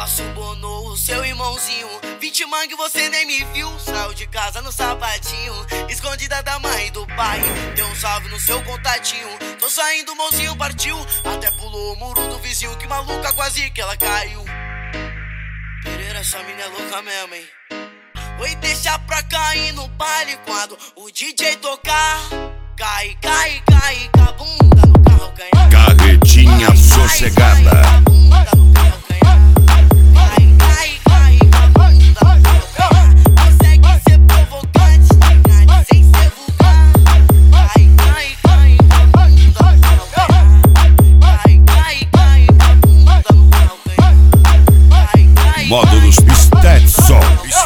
Ela subornou o seu irmãozinho, 20 mangue você nem me viu. Saiu de casa no sapatinho, escondida da mãe e do pai. Deu um salve no seu contatinho, tô saindo, o mozinho partiu. Até pulou o muro do vizinho, que maluca, quase que ela caiu. Pereira, essa mina é louca mesmo, hein? Oi, deixa pra cair no baile quando o DJ tocar. Cai, cai, cai, com a bunda no carro ganhar. Carretinha sossegada. Módulos Stetson.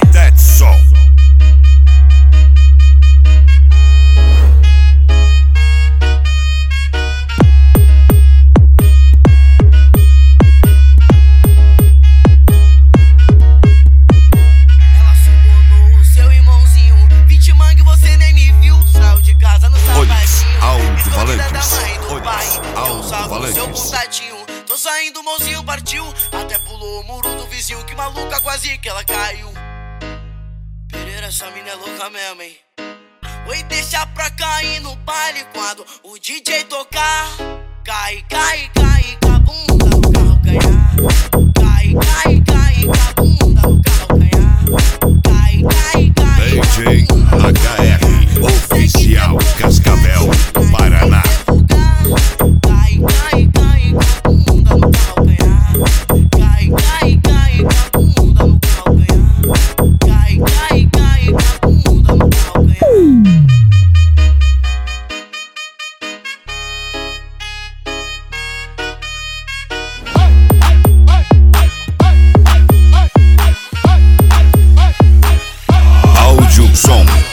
Ela subornou o seu irmãozinho, 20 mangue você nem me viu. Saiu de casa no sapatinho, escondida da mãe e do pai. Deu um salve no seu contatinho, tô saindo, o mozinho partiu. Até pulou o muro do vizinho, que maluca, quase que ela caiu. Pereira, essa mina é louca mesmo, hein? Oi, deixa pra cair no baile quando o DJ tocar. Cai, cai, cai, com a bunda no carro ganhar. Cai, cai, cai, com a bunda no carro ganhar. Cai, cai, cai. DJ HR Oficial Cascavel, Paraná. Cai, cai, cai, com a bunda no carro ganhar. Cai, cai, cai, com a bunda no carro ganhar. Cai, cai, cai, com a bunda no carro ganhar. Áudio Som.